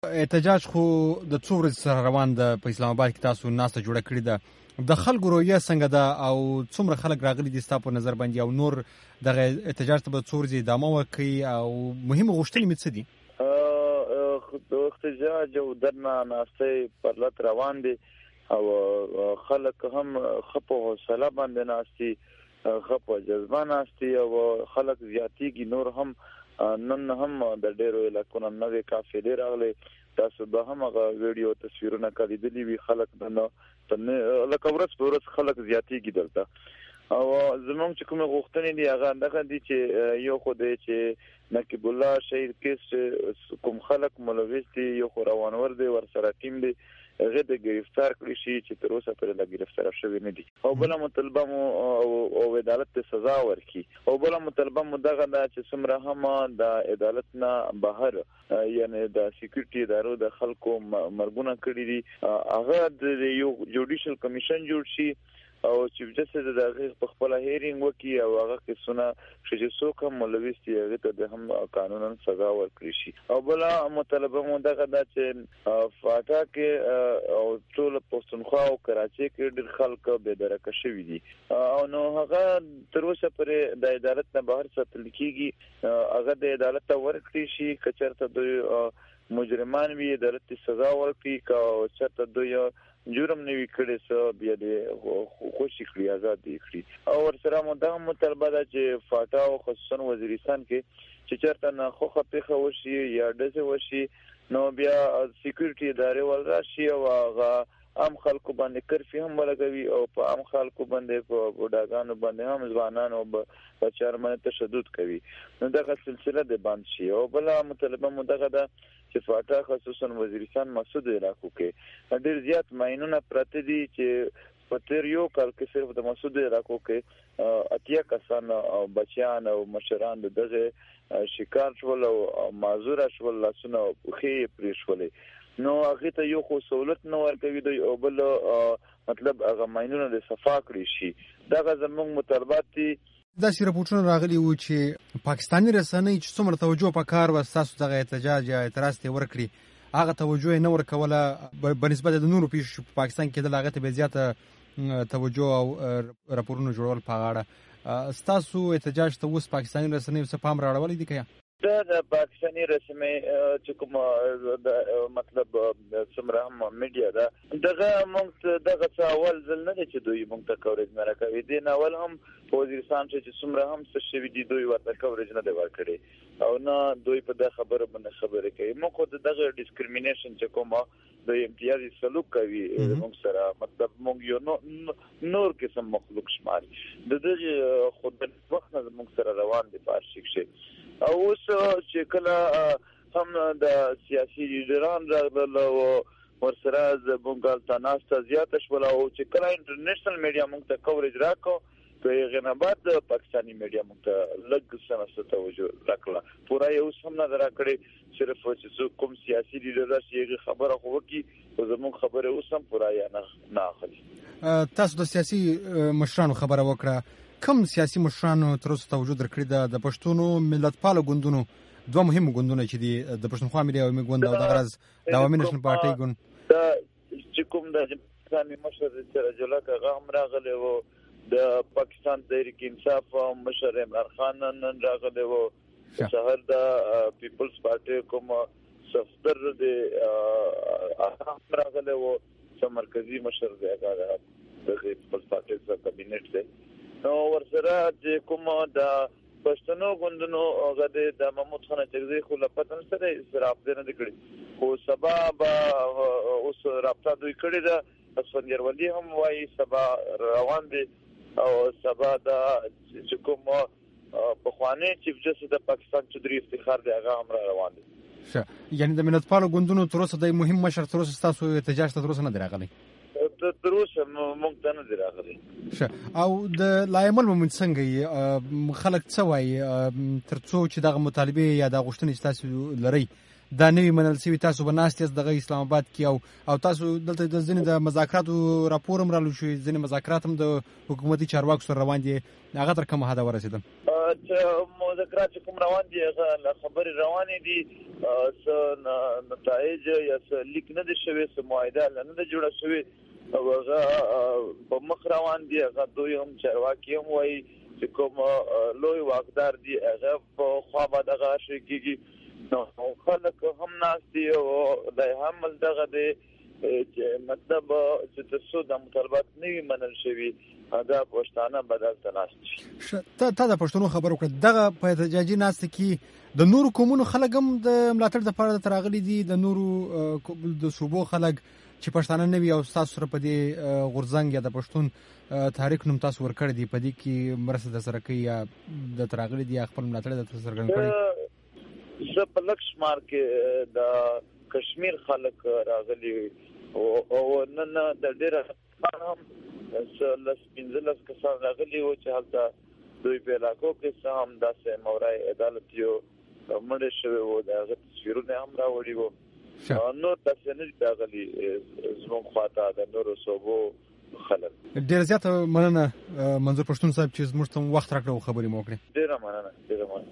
احتجاج خو د څو ورځې سره روان ده په اسلام آباد کې، تاسو ناسته جوړه کړې ده، د خلکو رویه څنګه ده او څومره خلک راغلي دي ستا په نظر باندې، او نور دغه احتجاج ته به څو ورځې ادامه ورکوي او مهمه غوښتنې مې څه دي؟ د احتجاج او درنه ناستې پر لټ روان دي او خلک هم خپه حوصله باندې ناستي، خپه جذبه ناستي او خلک زیاتیږي. نور هم نن هم د ډیرو علاقو نوې قافلې راغلي، تاسو به هم هغه ویډیو تصویرونه کلیدلې وي. خلک دنه لکه ورځ په ورځ خلک زیاتیږي دلته. او زموږ چې کومه غوښتنې دي هغه دغه دي چې یو خو دې چې نقیب الله شهید کیس کوم خلک ملوث دي، یو خو روانور دي ورسره ټیم دي، هغه د گرفتار کړی شي چې تر اوسه پرې د گرفتار شوی نه دي. او بل مطالبه مو او عدالت ته سزا ورکړي. او بل مطالبه مو دغه دا چې څومره هم د عدالت نه بهر یعنی د سکیورټي ادارو د خلکو مرګونه کړی دي، هغه د یو جوډیشل کمیشن جوړ شي او چیف جسټس دغه په خپل هیرینګ وکي او هغه کیسونه چې څوک هم ملوث دي هغه ته هم قانونا سزا ورکړي شي. او بل مطالبه مو دغه دا چې فاټا کې او ټول پښتونخوا او کراچي کې ډېر خلک به درکه شوي دي او نو هغه تر اوسه پرې د عدالت نه بهر ساتل کیږي، هغه د عدالت ته ورکړي شي. کچرته دوی مجرمان وي عدالت سزا ورکړي، او چرته دوی جرم نوی کړي سو بیا دې خوشي کړی آزاد دي کړی. او ورسره مو دا مطالبه ده چې فاټا او خصوصا وزیرستان کې چې چرته نه خوخه پیښه وشي یا ډزه وشي نو بیا سکیورټي ادارې ول راشي او هغه عام خلکو باندې کرفي هم ولګوي او په عام خلکو باندې په بوډاګانو باندې هم ځوانان او بچیان باندې تشدد کوي. نو دغه سلسله د بند شي. او بل مطالبه مو دغه ده چې فاټا خصوصا وزیرستان مسعود علاقو کې ډېر زیات ماینونه پراته دي چې په تیر یو کال کې صرف د مسعود علاقو کې 80 کسان او بچیان او مشران د دغه شکار شول او معذور شول، لاسونه خې پرې شولې. نو هغه ته یو خو سہولت نه ورکوي دی او بل مطلب هغه ماینونه د صفا کړی شي. دغه زموږ مطالبات دي. داسې راپورټونه راغلي وو چې پاکستاني رسنۍ چې څومره توجه پکار و ستاسو دغه احتجاج یا اعتراض ته ورکړي، هغه توجه نه ورکوله بنسبت د نورو پیښو په پاکستان کې د هغه ته به زیاته توجه او راپورونه جوړول په غاړه. ستاسو احتجاج ته اوس پاکستاني رسنۍ څه پام راوړلی دی که د پاکستاني رسمي چې کوم مطلب څومره هم میډیا ده دغه موږ دغه څه اول ځل نه چې دوی موږ ته کوریج نه راکوي. دي نه اول هم وزیرستان چې څومره هم څه شوي دي دوی ورته کوریج نه دی ورکړي او نه دوی په دغه خبره باندې خبرې کوي. موږ دغه ډیسکریمینیشن چې کومه د امتیازي سلوک کوي موږ سره، مطلب موږ یو نور قسم مخلوق شمار د دغه خود وخت نه موږ سره روان دي په شیکشه. او اوس چې کله هم د سیاسي لیډران راغلل او ورسره زموږ تناسته زیاته شول او چې کله انټرنیشنل میډیا موږ ته کوریج راکو په هغه نه بعد پاکستاني میډیا موږ ته لږ څه توجه راکړه. پورا یو سم نه راکړي، صرف چې کوم سیاسي لیډر راشي خبره خو وکي او زموږ خبره اوس هم پورا یا نه اخلي. تاسو د سیاسي مشرانو خبره وکړه، کوم سیاسي مشرانو تر اوسه توجه درکړي ده؟ د پښتونو ملتپالو ګوندونو دوه مهم ګوندونه چې دي د پښتونخوا ملي عوامي ګوند او د غرض د عوامي نېشنل پارټۍ ګوند دا چې کوم د پاکستاني مشر سراج الله هغه هم راغلی و، د پاکستان تحریک انصاف مشر عمران خان نن راغلی و، شهر د پیپلز پارټي کوم صفدر د هم راغلی و، چې مرکزی مشر دی هغه د پیپلز پارټي څخه کابینټ دی. نو ورسره چې کوم د پښتنو ګوندونو هغه د محمود خان چغزي خو لپاره سره رابطه نه کړې، خو سبا به اوس رابطه دوی کړې ده. اسفندیار ولی هم وايي سبا روان دي او سبا د چې کوم په خواني چیف جسټس د پاکستان چودري افتخار دی هغه هم روان دي. یعنی د ملتپالو ګوندونو تر اوسه د مهم مشر تر اوسه ستاسو احتجاج ته تر اوسه نه دی راغلی؟ تر اوسه موږ ته نه دی راغلی. او د لایمل مومنت څنګه خلک څه وایي تر څو چې دغه مطالبه یا د غوښتنې چې تاسو لرئ دا نوی منل شوي، تاسو به ناست یاست دغه اسلام آباد کې او تاسو دلته د ځینې د مذاکراتو راپور هم رالو شوي، ځینې مذاکرات هم د حکومتي چارواکو سره روان دي، هغه تر کومه حده ورسېدل؟ چې مذاکرات کوم روان دي هغه خبرې روانې دي څه نتایج یا څه لیک نه دي شوی څه معاهده نه ده جوړه شوې او هغه په مخ روان دي هغه دوی هم چارواکي هم وایي چې کوم لوی واقدار دي هغه په خوا به دغه شي کېږي نو خلک هم ناست دي او د هم دغه دی چې مطلب چې تاسو د مطالبات نه وي منل شوي دا پښتانه بدل تناست شي تا د پښتنو خبرو کړ دغه په احتجاجي ناست کې د نورو قومونو خلک هم د ملاتړ لپاره تراغلي دي د نورو د صوبو خلک چې پښتانه نه وي او تاسو سره په دې غورځنګ یا د پښتون تاریخ نوم تاسو ورکړی دی په دې کې مرسته د سره کوي یا د تراغلي دي خپل ملاتړ د څرګند کړی زه په لک شمار کې د کشمیر خلک راغلي او نن د ډیره هم لس پنځلس کسان راغلي و چې هلته دوی په علاقو کې څه هم داسې مورای عدالت یو مړ شوی و د هغه تصویرونه هم راوړي وو نور تاسو نه راغلي زموږ خواته د نورو صوبو خلک ډیر زیات مننه منظور پښتون صاحب چې زموږ ته وخت راکړو خبرې مو کړې ډیر مننه